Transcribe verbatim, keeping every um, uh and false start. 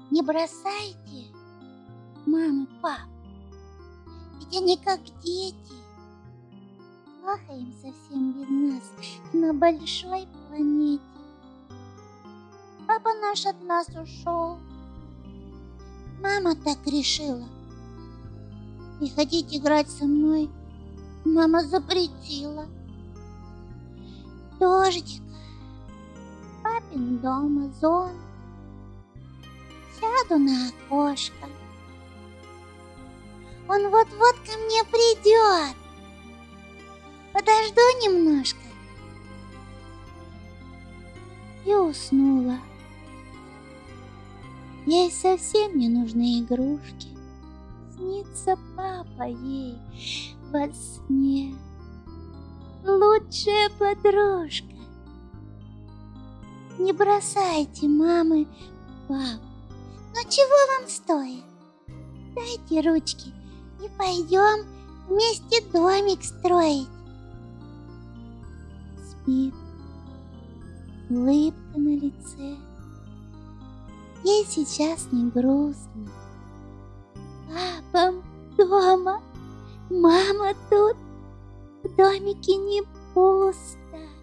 Не бросайте мамы, пап, ведь они как дети. Плохо им совсем без нас на большой планете. Папа наш от нас ушел. Мама так решила. И хотеть играть со мной мама запретила. Дождик, папин дома зонт. Сяду на окошко. Он вот-вот ко мне придет. Подожду немножко. И уснула. Ей совсем не нужны игрушки. Снится папа ей во сне. Лучшая подружка. Не бросайте мамы, пап. Но чего вам стоит? Дайте ручки и пойдем вместе домик строить. Спит, улыбка на лице. Ей сейчас не грустно. Папа дома, мама тут, в домике не пусто.